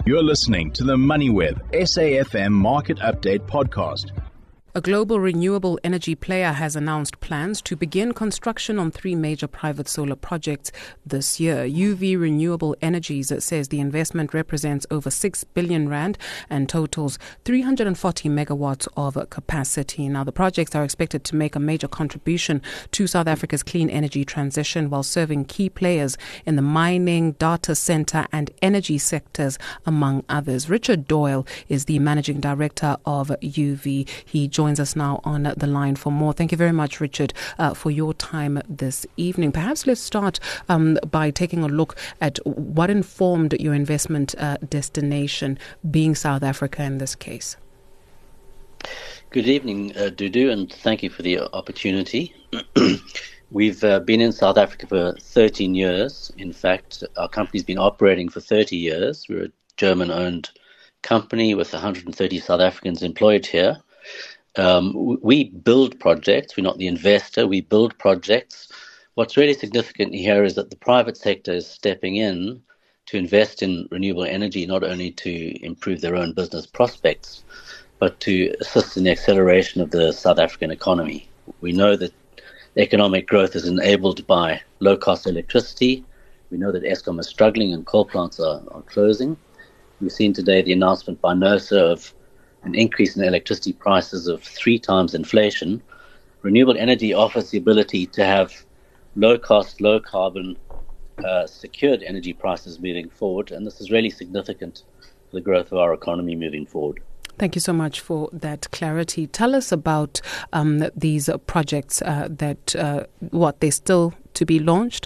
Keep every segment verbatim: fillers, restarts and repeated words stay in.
You're listening to the MoneyWeb S A F M Market Update podcast. A global renewable energy player has announced plans to begin construction on three major private solar projects this year. U V Renewable Energies says the investment represents over six billion rand and totals three hundred forty megawatts of capacity. Now, the projects are expected to make a major contribution to South Africa's clean energy transition while serving key players in the mining, data center and energy sectors, among others. Richard Doyle is the managing director of U V. He joins us now on the line for more. Thank you very much, Richard, uh, for your time this evening. Perhaps let's start um, by taking a look at what informed your investment uh, destination, being South Africa in this case. Good evening, uh, Dudu, and thank you for the opportunity. We've uh, been in South Africa for thirteen years. In fact, our company's been operating for thirty years. We're a German-owned company with one hundred thirty South Africans employed here. Um, we build projects. We're not the investor. We build projects. What's really significant here is that the private sector is stepping in to invest in renewable energy, not only to improve their own business prospects, but to assist in the acceleration of the South African economy. We know that economic growth is enabled by low-cost electricity. We know that Eskom is struggling and coal plants are, are closing. We've seen today the announcement by NERSA of an increase in electricity prices of three times inflation. Renewable energy offers the ability to have low-cost, low-carbon, uh, secured energy prices moving forward, and this is really significant for the growth of our economy moving forward. Thank you so much for that clarity. Tell us about um, these uh, projects uh, that, uh, what, they're still to be launched?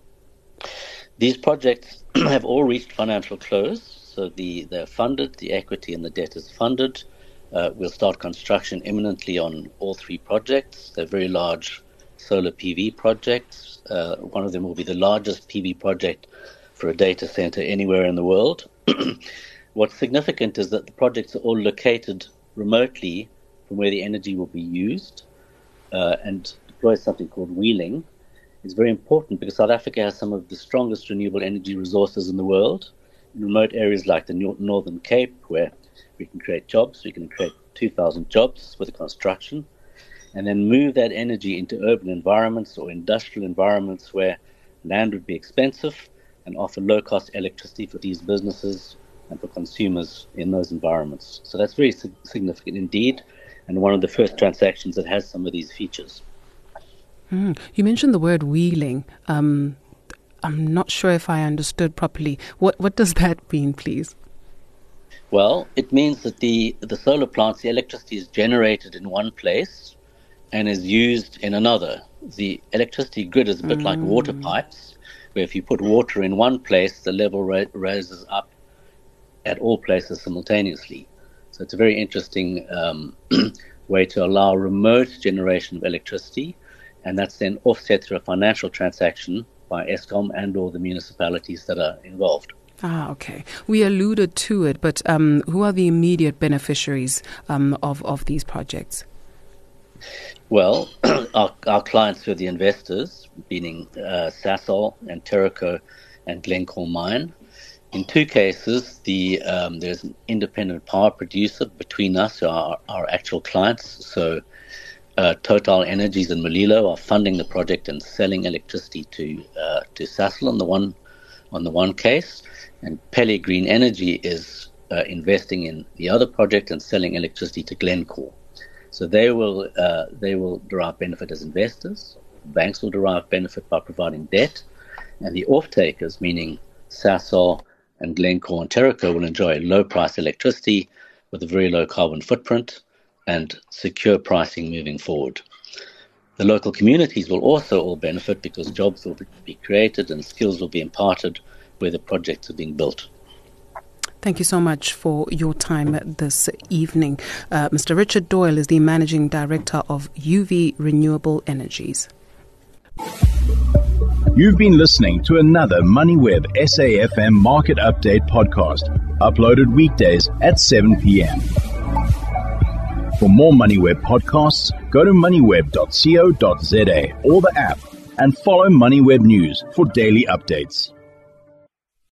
These projects have all reached financial close. So the, they're funded, the equity and the debt is funded. Uh, we'll start construction imminently on all three projects. They're very large solar P V projects. Uh, one of them will be the largest P V project for a data center anywhere in the world. What's significant is that the projects are all located remotely from where the energy will be used, uh, and deploy something called wheeling. It's very important because South Africa has some of the strongest renewable energy resources in the world. In remote areas like the Northern Cape, where we can create jobs, we can create two thousand jobs with the construction, and then move that energy into urban environments or industrial environments where land would be expensive and offer low-cost electricity for these businesses and for consumers in those environments. So that's very significant indeed, and one of the first transactions that has some of these features. Mm. You mentioned the word wheeling. Um I'm not sure if I understood properly. What what does that mean, please? Well, it means that the, the solar plants, the electricity is generated in one place and is used in another. The electricity grid is a bit mm. like water pipes, where if you put water in one place, the level ra- raises up at all places simultaneously. So it's a very interesting um, way to allow remote generation of electricity, and that's then offset through a financial transaction by Eskom and all the municipalities that are involved. Ah, okay. We alluded to it, but um, who are the immediate beneficiaries um, of, of these projects? Well, our, our clients are the investors, meaning uh, Sasol and Terraco and Glencore Mine. In two cases, the um, there's an independent power producer between us, our, our actual clients. So Uh, Total Energies and Molilo are funding the project and selling electricity to uh, to Sasol on the one on the one case, and Pele Green Energy is uh, investing in the other project and selling electricity to Glencore. So they will uh, they will derive benefit as investors. Banks will derive benefit by providing debt, and the off-takers, meaning Sasol and Glencore and Terraco, will enjoy low price electricity with a very low carbon footprint and secure pricing moving forward. The local communities will also all benefit because jobs will be created and skills will be imparted where the projects are being built. Thank you so much for your time this evening. Uh, Mister Richard Doyle is the Managing Director of U V Renewable Energies. You've been listening to another MoneyWeb S A F M Market Update podcast, uploaded weekdays at seven p.m. For more MoneyWeb podcasts, go to moneyweb dot co dot za or the app and follow MoneyWeb News for daily updates.